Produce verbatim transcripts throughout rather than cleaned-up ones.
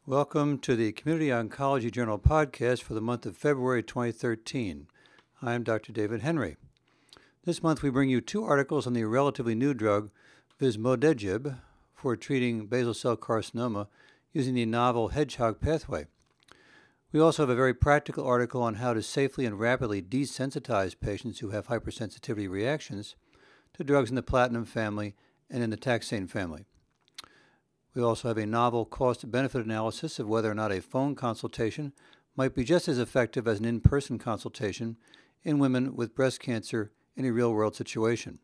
Welcome to the Community Oncology Journal podcast for the month of February twenty thirteen. I'm Doctor David Henry. This month we bring you two articles on the relatively new drug vismodegib for treating basal cell carcinoma using the novel hedgehog pathway. We also have a very practical article on how to safely and rapidly desensitize patients who have hypersensitivity reactions to drugs in the platinum family and in the taxane family. We also have a novel cost-benefit analysis of whether or not a phone consultation might be just as effective as an in-person consultation in women with breast cancer in a real-world situation.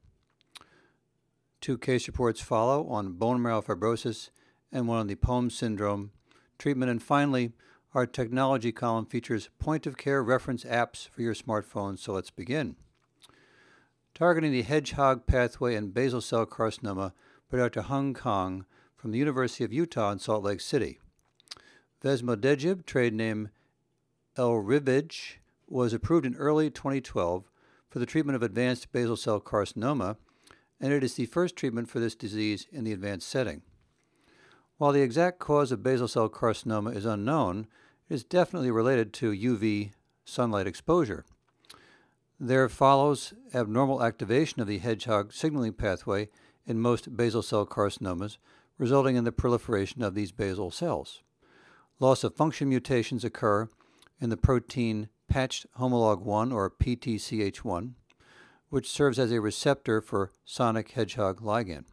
Two case reports follow on bone marrow fibrosis and one on the P O E M syndrome treatment. And finally, our technology column features point-of-care reference apps for your smartphone. So let's begin. Targeting the hedgehog pathway and basal cell carcinoma by Doctor Hung Kang from the University of Utah in Salt Lake City. Vismodegib, trade name Elrivige, was approved in early twenty twelve for the treatment of advanced basal cell carcinoma, and it is the first treatment for this disease in the advanced setting. While the exact cause of basal cell carcinoma is unknown, it is definitely related to U V sunlight exposure. There follows abnormal activation of the hedgehog signaling pathway in most basal cell carcinomas, resulting in the proliferation of these basal cells. Loss of function mutations occur in the protein patched homolog one, or P T C H one, which serves as a receptor for sonic hedgehog ligand.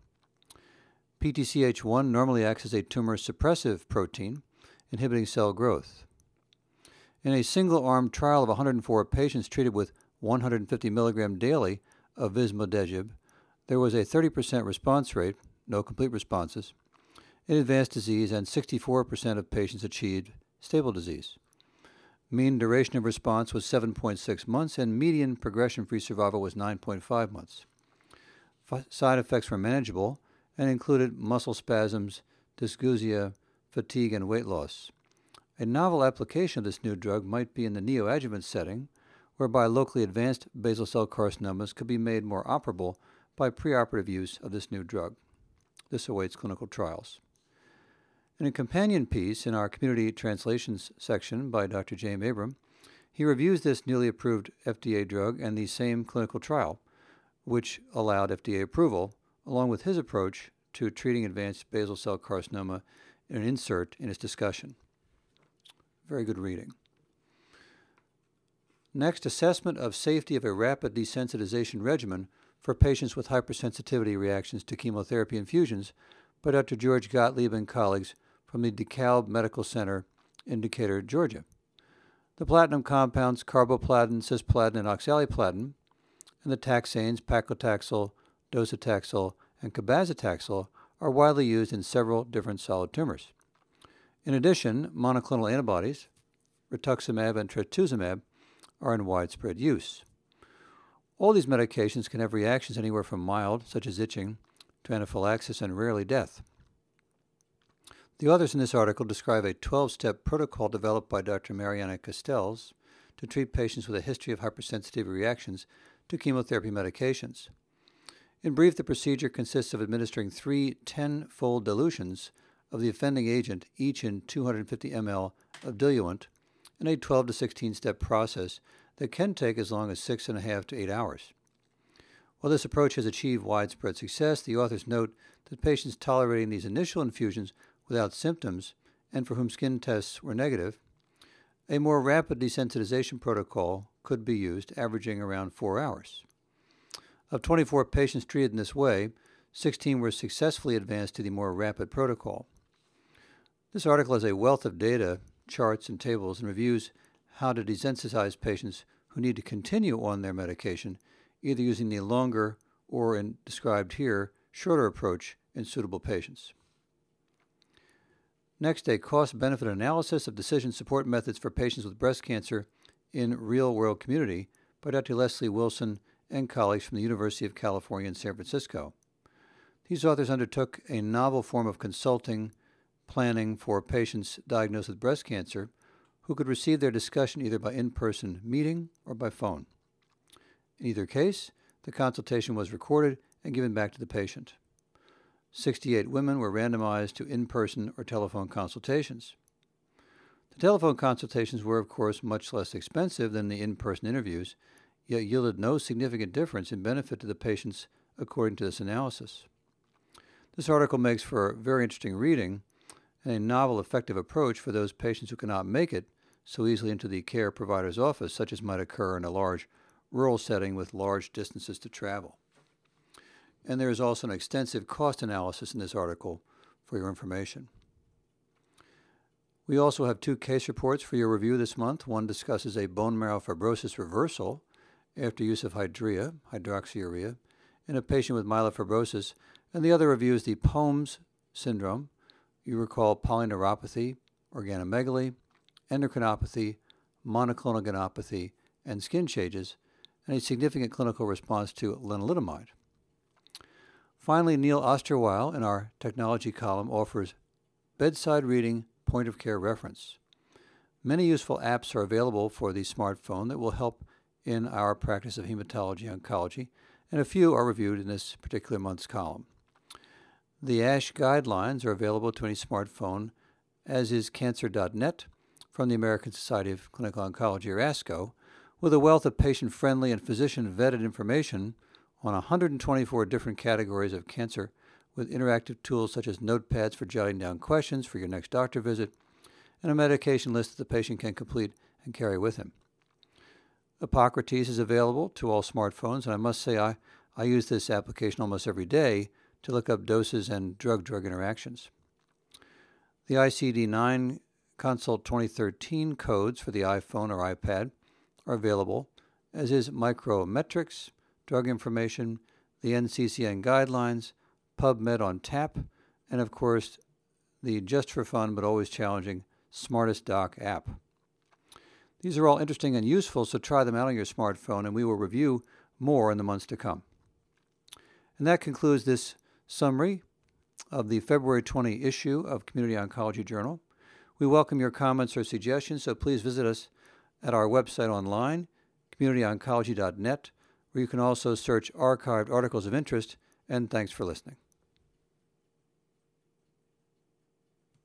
P T C H one normally acts as a tumor suppressive protein, inhibiting cell growth. In a single-arm trial of one hundred four patients treated with one hundred fifty milligrams daily of vismodegib, there was a thirty percent response rate, no complete responses, in advanced disease, and sixty-four percent of patients achieved stable disease. Mean duration of response was seven point six months, and median progression-free survival was nine point five months. F- side effects were manageable and included muscle spasms, dysgeusia, fatigue, and weight loss. A novel application of this new drug might be in the neoadjuvant setting, whereby locally advanced basal cell carcinomas could be made more operable by preoperative use of this new drug. This awaits clinical trials. In a companion piece in our community translations section by Doctor James Abram, he reviews this newly approved F D A drug and the same clinical trial, which allowed F D A approval, along with his approach to treating advanced basal cell carcinoma, in an insert in his discussion. Very good reading. Next, assessment of safety of a rapid desensitization regimen for patients with hypersensitivity reactions to chemotherapy infusions by Doctor George Gottlieb and colleagues from the DeKalb Medical Center in Decatur, Georgia. The platinum compounds carboplatin, cisplatin, and oxaliplatin, and the taxanes paclitaxel, docetaxel, and cabazitaxel are widely used in several different solid tumors. In addition, monoclonal antibodies, rituximab and trastuzumab, are in widespread use. All these medications can have reactions anywhere from mild, such as itching, to anaphylaxis and rarely death. The authors in this article describe a twelve-step protocol developed by Doctor Mariana Castells to treat patients with a history of hypersensitivity reactions to chemotherapy medications. In brief, the procedure consists of administering three ten-fold dilutions of the offending agent, each in two hundred fifty milliliters of diluent, in a twelve to sixteen-step process that can take as long as six and a half to eight hours. While this approach has achieved widespread success, the authors note that patients tolerating these initial infusions without symptoms and for whom skin tests were negative, a more rapid desensitization protocol could be used, averaging around four hours. Of twenty-four patients treated in this way, sixteen were successfully advanced to the more rapid protocol. This article has a wealth of data, charts, and tables, and reviews how to desensitize patients who need to continue on their medication, either using the longer or, in described here, shorter approach in suitable patients. Next, a cost-benefit analysis of decision support methods for patients with breast cancer in real-world community by Doctor Leslie Wilson and colleagues from the University of California in San Francisco. These authors undertook a novel form of consulting planning for patients diagnosed with breast cancer who could receive their discussion either by in-person meeting or by phone. In either case, the consultation was recorded and given back to the patient. sixty-eight women were randomized to in-person or telephone consultations. The telephone consultations were, of course, much less expensive than the in-person interviews, yet yielded no significant difference in benefit to the patients according to this analysis. This article makes for very interesting reading and a novel, effective approach for those patients who cannot make it so easily into the care provider's office, such as might occur in a large rural setting with large distances to travel. And there is also an extensive cost analysis in this article for your information. We also have two case reports for your review this month. One discusses a bone marrow fibrosis reversal after use of Hydrea, hydroxyurea, in a patient with myelofibrosis, and the other reviews the P O E M S syndrome. You recall polyneuropathy, organomegaly, endocrinopathy, monoclonal gammopathy, and skin changes, and a significant clinical response to lenalidomide. Finally, Neil Osterweil in our technology column offers bedside reading point-of-care reference. Many useful apps are available for the smartphone that will help in our practice of hematology oncology, and a few are reviewed in this particular month's column. The ASH guidelines are available to any smartphone, as is cancer dot net from the American Society of Clinical Oncology, or ASCO, with a wealth of patient-friendly and physician-vetted information on one hundred twenty-four different categories of cancer, with interactive tools such as notepads for jotting down questions for your next doctor visit, and a medication list that the patient can complete and carry with him. Epocrates is available to all smartphones, and I must say I, I use this application almost every day to look up doses and drug-drug interactions. The I C D nine Consult twenty thirteen codes for the iPhone or iPad are available, as is Micrometrics, drug information, the N C C N guidelines, PubMed on tap, and of course, the just for fun but always challenging Smartest Doc app. These are all interesting and useful, so try them out on your smartphone, and we will review more in the months to come. And that concludes this summary of the February twentieth issue of Community Oncology Journal. We welcome your comments or suggestions, so please visit us at our website online, community oncology dot net, where you can also search archived articles of interest, and thanks for listening.